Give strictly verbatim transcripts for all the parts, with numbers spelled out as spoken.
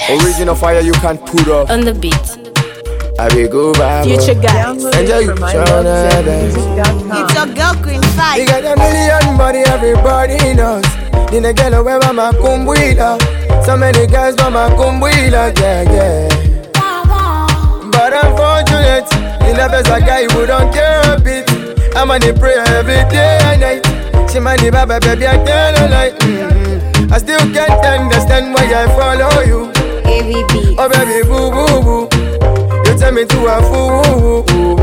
Original fire you can't put up. On the beat. I will go back. Future guys. Enjoy you. It's your girl Queen Five. You got a million body, everybody knows. Didn't get away with my kumbuila. So many guys want my kumbuila, yeah, yeah. But unfortunate, in the best a guy who don't care a bit. I'm on the prayer every day and night. She man the baba, baby, I can't lie. Mm-hmm. I still can't understand why I follow you. A V B. Oh baby, boo boo boo. You tell me to a fool.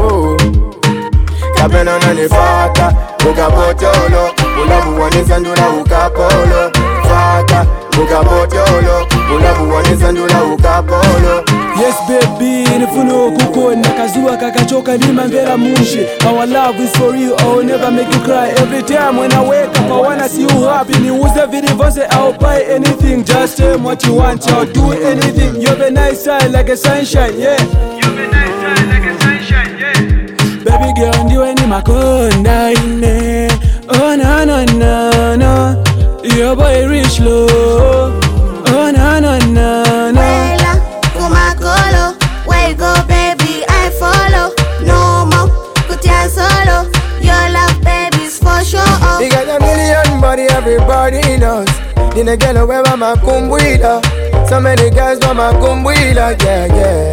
Tapping on the fata, Buga Botolo. Ulabu wani sandula ukapolo. Fata, Buga Botolo. Ulabu wani sandula ukapolo. Yes baby, nifuno kuko nakazua kakachoka lima mbela mushi. Our love is for you, I'll never make you cry. Every time when I wake up I wanna see you happy. Ni uze vidivose, I'll buy anything. Just tell me what you want, I'll do anything. You have a nice side like a sunshine, yeah. You have a nice side like a sunshine, yeah. Baby girl, ndiwe ni makonda ine. Oh na na na na. Your boy rich low. Oh na na na na. Kumakolo, where you go baby, I follow. No more, put your solo. Your love baby's for sure. You got a million body, everybody knows. Didn't get away with my kumbuila. So many guys want my kumbuila, yeah, yeah.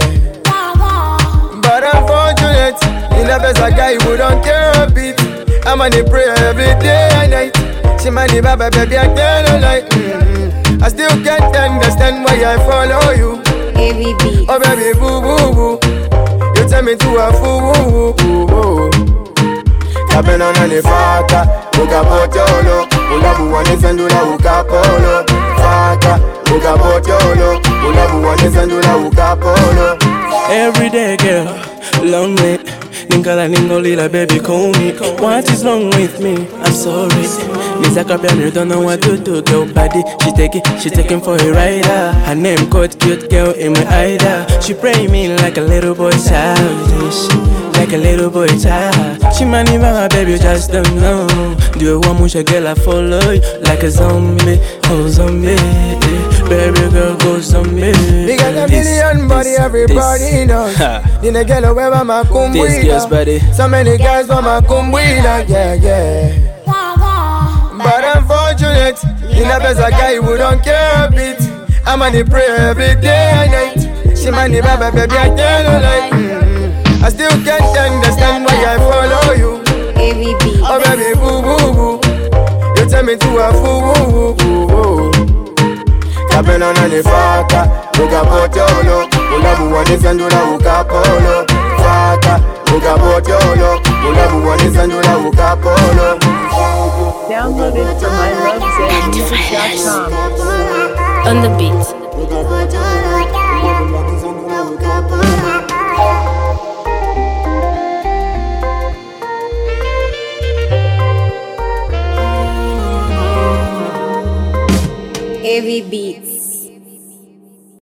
But unfortunate, in the best a guy who don't care a bit. I'm on the prayer every day and night. She man the baba, baby, I can't lie. Mm-hmm. I still can't understand why I follow you. A V B. Oh baby, boo boo boo. You tell me to a fool. Tapping on the fata, Buga Botolo. Ulabu wani sandula ukapolo. Fata, Buga Botolo. Ulabu wani sandula ukapolo. Everyday girl, lonely. Ninkala ningolila baby call me. What is wrong with me? I'm sorry. Lisa Kapiano don't know what to do. Girl body, she take it, she taking for a rider. Her name called cute girl in my ida. She pray me like a little boy childish, like a little boy child. She money my baby, you just don't know. Do you want much girl I follow you like a zombie, oh zombie. Baby girl go zombie. You got a million body, everybody knows. Didn't get away with my kumbuila. So many guys want my kumbuila, yeah, yeah. But unfortunate, in the best a guy who don't care a bit. I'm on the prayer every day and night. She man the baba, baby, I can't lie. Mm-hmm. I still can't understand why I follow you. A V B. Oh baby, boo boo boo. You tell me to a fool. Tapping on the fata, Buga Botolo. Ulabu wani sandula ukapolo. Fata, Buga Botolo. Ulabu wani sandula ukapolo. Download it from my love zed music dot com. On the beat. A V Beats.